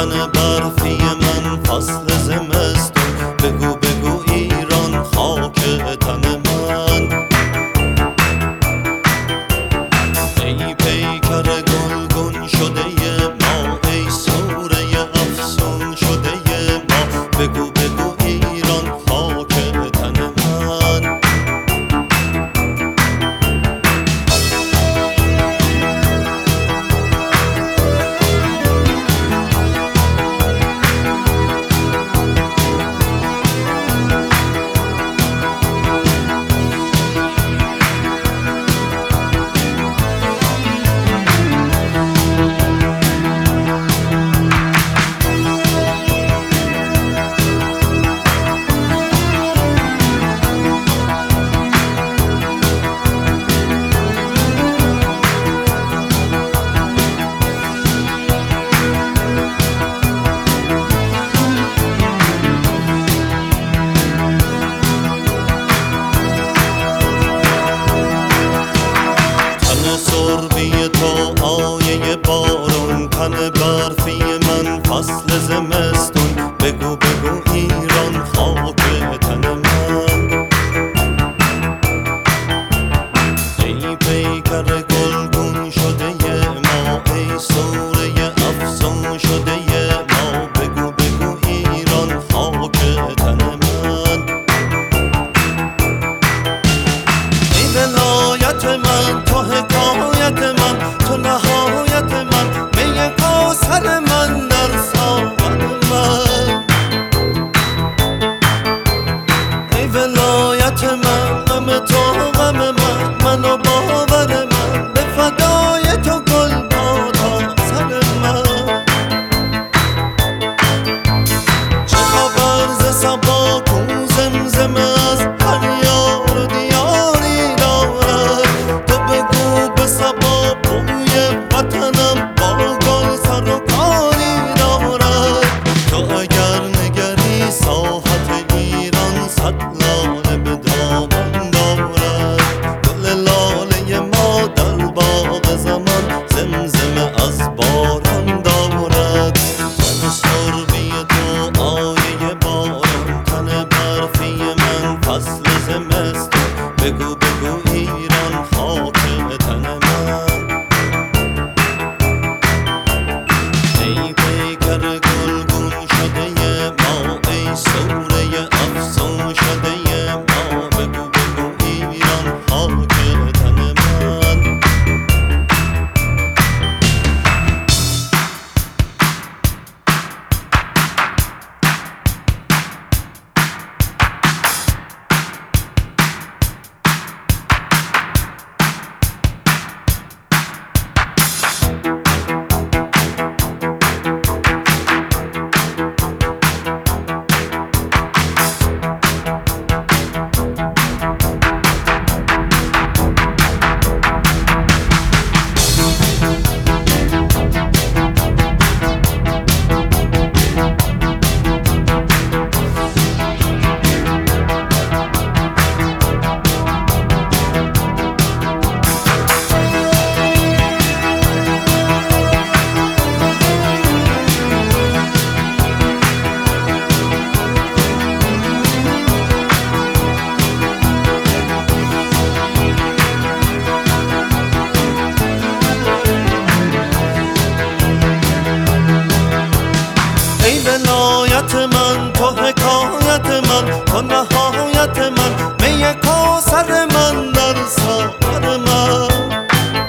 تن برفی من فصل زمستون، بگو بگو ایران خاک تن من. ای پیکر گلگون شده ما، ای سوره افسون شده ما، بگو بگو ایران خاک تن من. سربی تو آیه بارون، تن برفی من فصل زمستون، بگو بگو ایران خاک تن من. ای پیکر گلگون شده ما، ای سوره افسون شده ما، بگو بگو ایران خاک تن من. ای ولایت من تو حکایت من، تو نهایت من، می کاسر من در ساغر من. ای ولایت من غم تو غم من، من و باور من، به فدای تو گل بادا سر من. چه خبر ز صبا کو زمزمه از هر یار و دیاری دارد، تو بگو به صبا بوی وطنم با گل سر و کاری دارد. تو اگر نگری ساحت ایران صد لاله به دامن دارد، گل لاله ما در باغ زمان زمزمه از باران دارد. تن سربی تو آیه باران، تن برفی من فصل زمستون، بگو بگو ایران خاک تن من. ای پیکر گلگون شده ما، ای سوره افسون شده ما، بگو بگو ایران خاک تن من. ای ولایت من تو حکایت من، تو نهایت من، می کاسر من در ساغر من.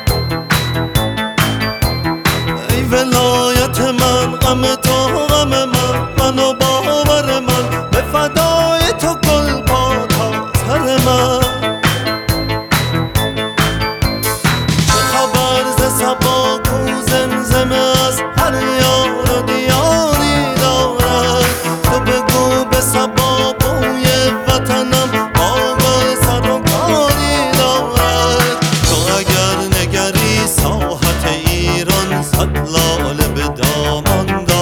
ای ولایت من غم تو غم من، من و باور من، به فدای تو گل بادا سر من. چه خبر ز صبا کو زمزمه از هر یار و دیاری دارد، تو بگو به صبا بوی وطنم با گل سر و کاری دارد. تو اگر نگری ساحت ایران صد لاله به دامان